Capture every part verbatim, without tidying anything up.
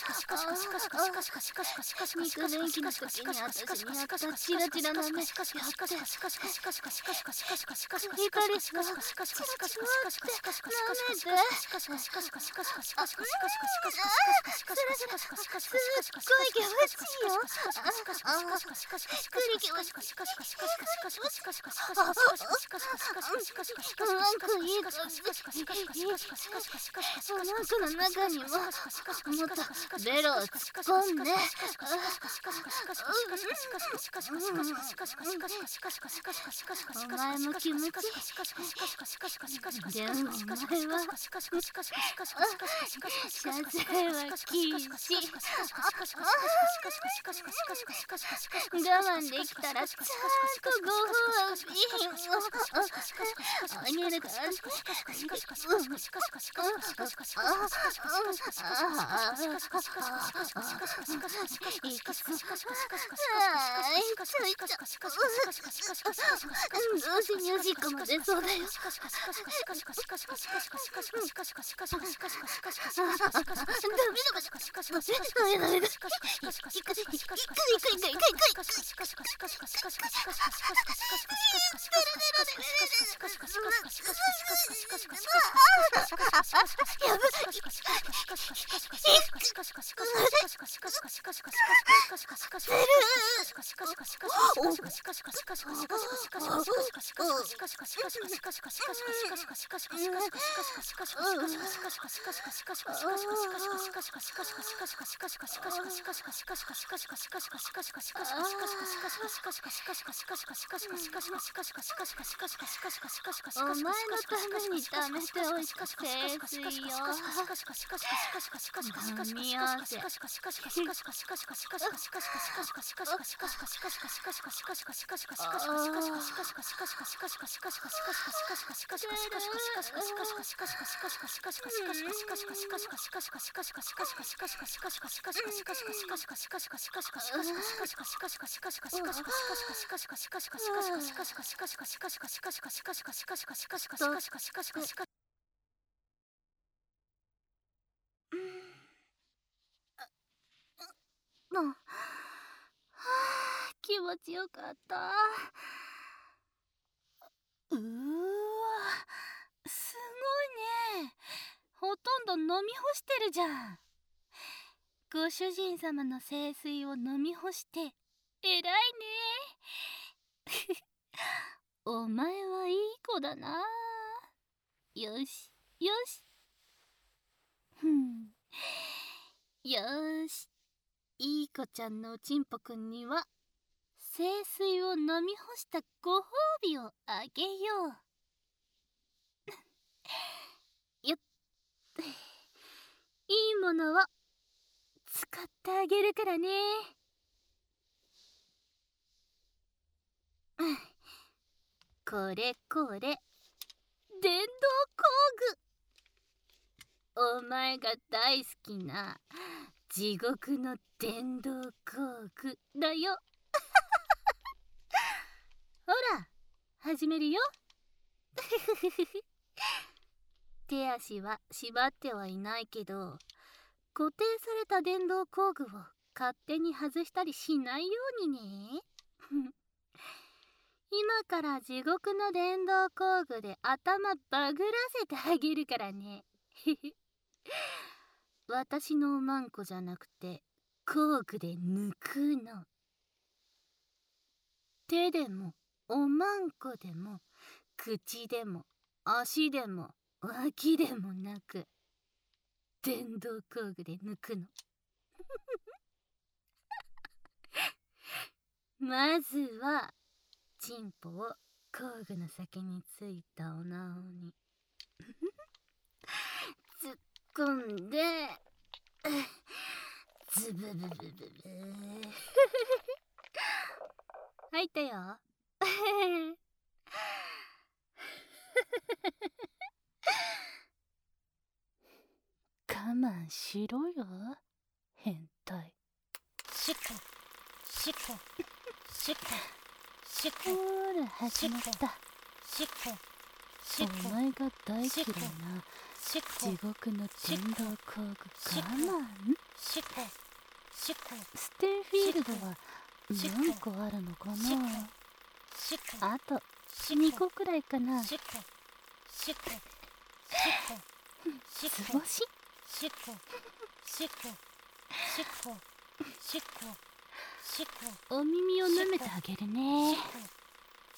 肉便器の時に私にやったチラチラな目やってヒカリスのチラチラって舐めてすっごい気持ちいいよ。クリ気持ちいい。 ベロを突っ込んで、お前も気持ち。でもお前は謝罪は禁止。我慢できたらちゃんとご褒美をあげるからね。どうせにおしっこも出そうだよ。お前のために貯めておいた清水よ。飲み合わせ。もう気持ちよかった。うーわ、すごいね。ほとんど飲み干してるじゃん。ご主人様の聖水を飲み干して偉いね。お前はいい子だな。よしよし。ふん。よーし。いい子ちゃんのおちんぽくんには聖水を飲み干したご褒美をあげよう。よっ。いいものを使ってあげるからね。これこれ、電動工具。お前が大好きな地獄の電動工具だよ。ほら、始めるよ。手足は縛ってはいないけど、固定された電動工具を勝手に外したりしないようにね。今から地獄の電動工具で頭バグらせてあげるからね。私のおまんこじゃなくて工具で抜くの。手でもおまんこでも口でも足でも脇でもなく、電動工具で抜くの。まずはチンポを工具の先についたおなおに突っ込んで、ズブブブブブ入ったよ。我慢しろよ、変態。 しっかしっかしっかしっか。 ほら始まった。 しっかしっか。 お前が大嫌いな地獄の電動工具我慢。 しっかしっか。 ステンフィールドは何個あるのかな。 しっかあとにこくらいかな。 しっかしっかしっかしっか。 図星。 しっかしっかしっかしっかしっか。 お耳を舐めてあげるね。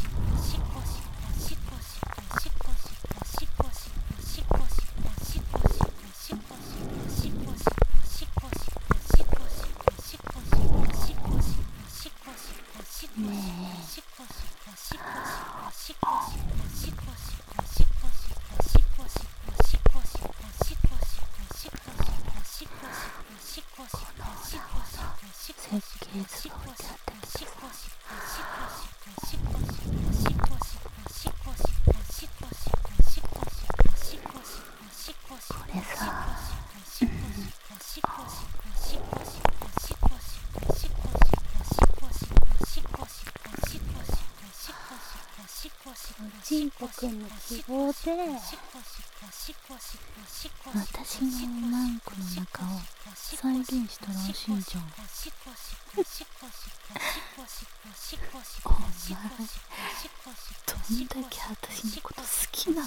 ちんぽくんの希望で私のおまんこの中を再現したらしいじゃん。お前どんだけ私のこと好きなの？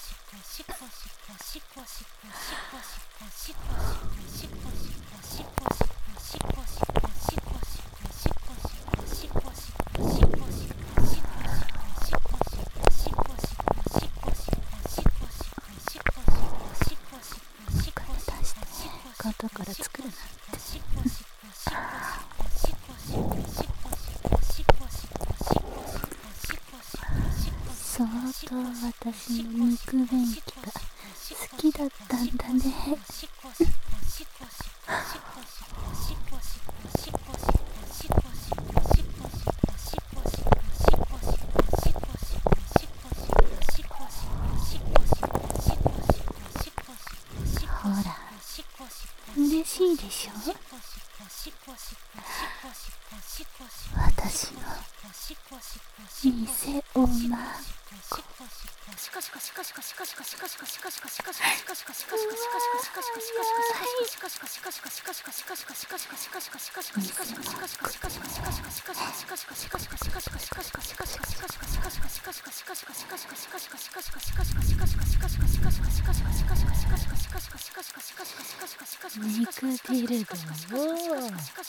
肩から作るなんて。相当私の肉便器が好きだったんだね。ほら嬉しいでしょ。私の偽おまんこ。肉ビルドを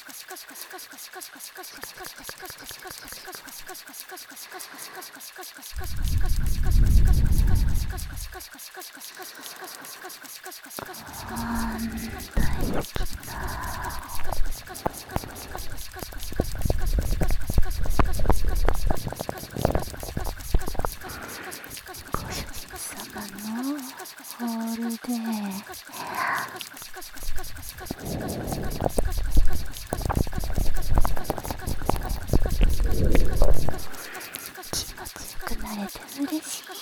ホールで気持ちよくなれて嬉しい。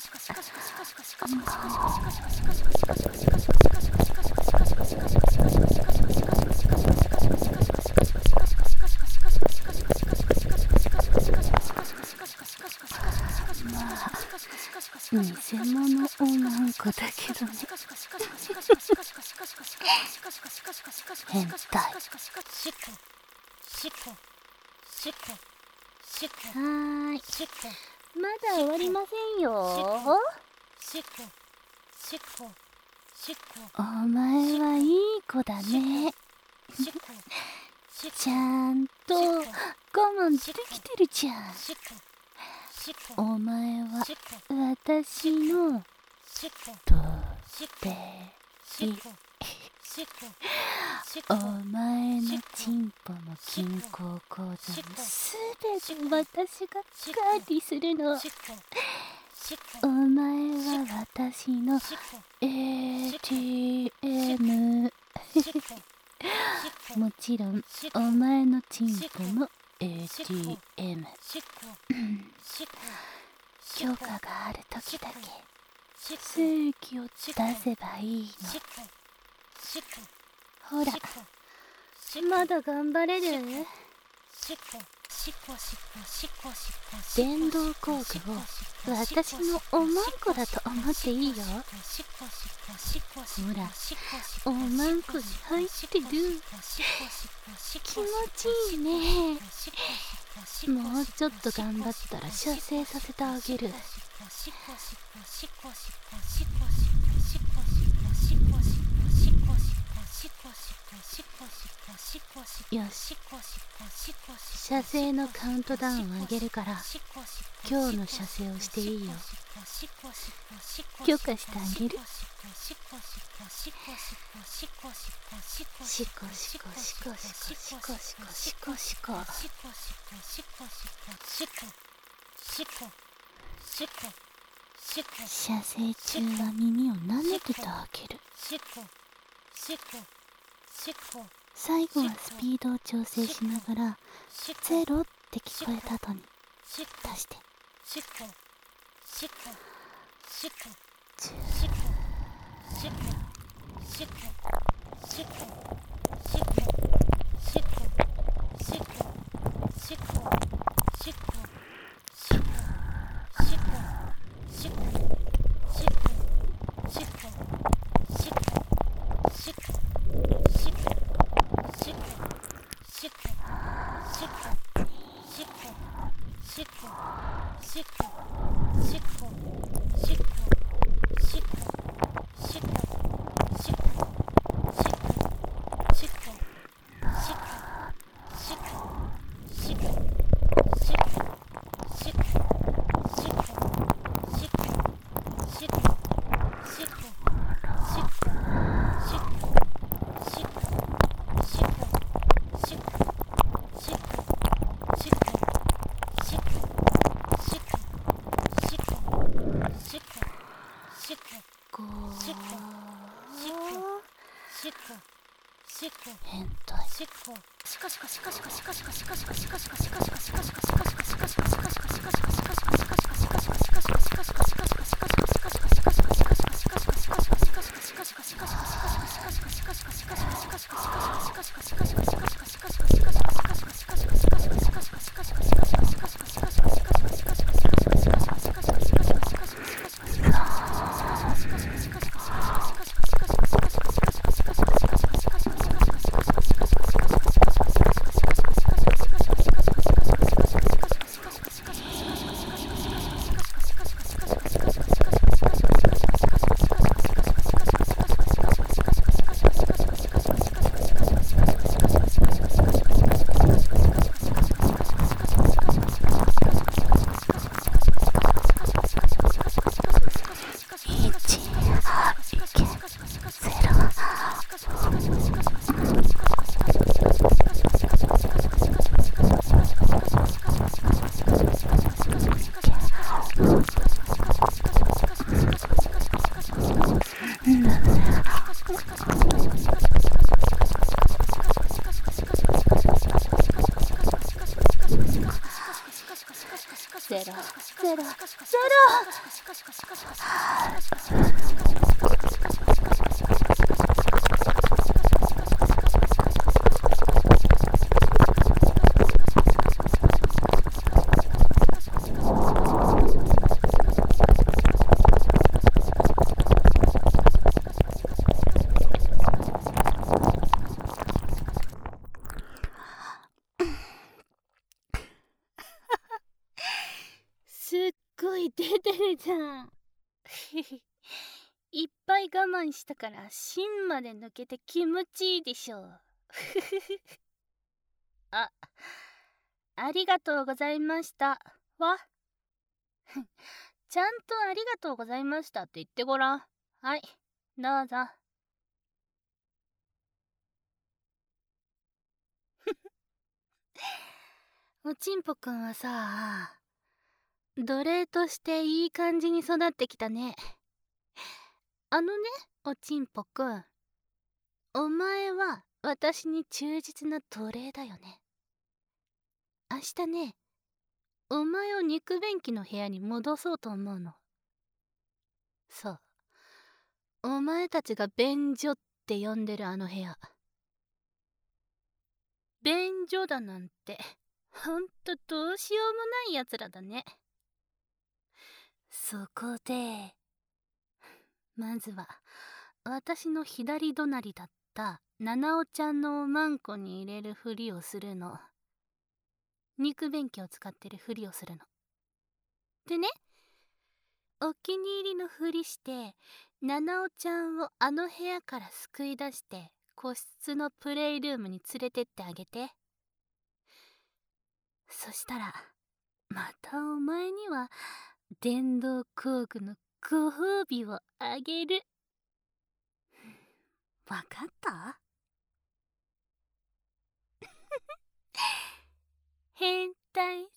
まあ偽物おまんこだけどね。変態。はーい、まだ終わりませんよ。お前はいい子だね。ちゃんと我慢できてるじゃん。お前は私のどれいお前のチンポも銀行口座もすべて私が管理するの。お前は私の エーティーエム もちろんお前のチンポも エーティーエム 許可がある時だけ正規を出せばいいの。ほらまだ頑張れる？ 電動工具を私のおまんこだと思っていいよ。ほら、おまんこに入ってる。気持ちいいね。もうちょっと頑張ったら射精させてあげる。よし、射精のカウントダウンを上げるから今日の射精をしていいよ。許可してあげる。シコシコシコシコシコシコシコシコ。射精中は耳を舐めててあげる。最後はスピードを調整しながらゼロって聞こえた後に出して。変態。ゼロゼロゼロ。すっごい出てるじゃん。いっぱい我慢したから芯まで抜けて気持ちいいでしょう。あ、ありがとうございましたわ。ちゃんとありがとうございましたって言ってごらん。はい、どうぞ。おちんぽくんはさ、奴隷としていい感じに育ってきたね。あのね、おちんぽくん、お前は私に忠実な奴隷だよね。明日ね、お前を肉便器の部屋に戻そうと思うの。そう、お前たちが便所って呼んでるあの部屋。便所だなんてほんとどうしようもないやつらだね。そこでまずは私の左隣だった七尾ちゃんのおまんこに入れるふりをするの。肉便器を使ってるふりをするの。でね、お気に入りのふりして七尾ちゃんをあの部屋から救い出して個室のプレイルームに連れてってあげて。そしたらまたお前には電動工具のご褒美をあげる。わかった？変態